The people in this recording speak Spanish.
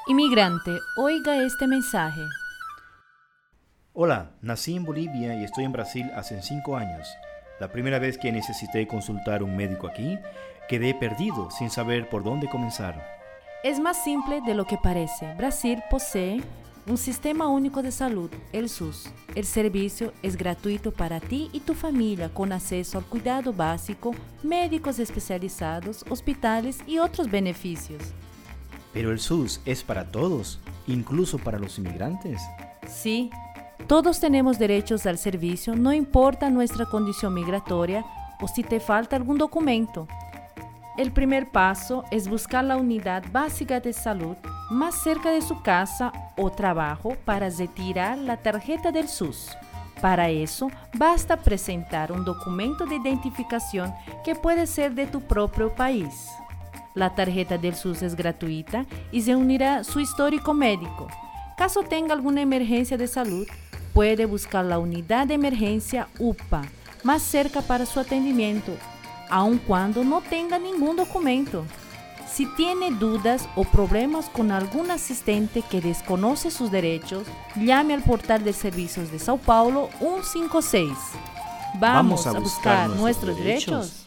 Inmigrante, oiga este mensaje. Hola, nací en Bolivia y estoy en Brasil hace 5 años. La primera vez que necesité consultar a un médico aquí, quedé perdido sin saber por dónde comenzar. Es más simple de lo que parece. Brasil posee un sistema único de salud, el SUS. El servicio es gratuito para ti y tu familia, con acceso al cuidado básico, médicos especializados, hospitales y otros beneficios. Pero el SUS es para todos, incluso para los inmigrantes. Sí, todos tenemos derechos al servicio, no importa nuestra condición migratoria o si te falta algún documento. El primer paso es buscar la unidad básica de salud más cerca de su casa o trabajo para retirar la tarjeta del SUS. Para eso, basta presentar un documento de identificación que puede ser de tu propio país. La tarjeta del SUS es gratuita y reunirá su histórico médico. Caso tenga alguna emergencia de salud, puede buscar la unidad de emergencia UPA más cerca para su atendimiento, aun cuando no tenga ningún documento. Si tiene dudas o problemas con algún asistente que desconoce sus derechos, llame al portal de servicios de Sao Paulo 156. Vamos a buscar nuestros derechos.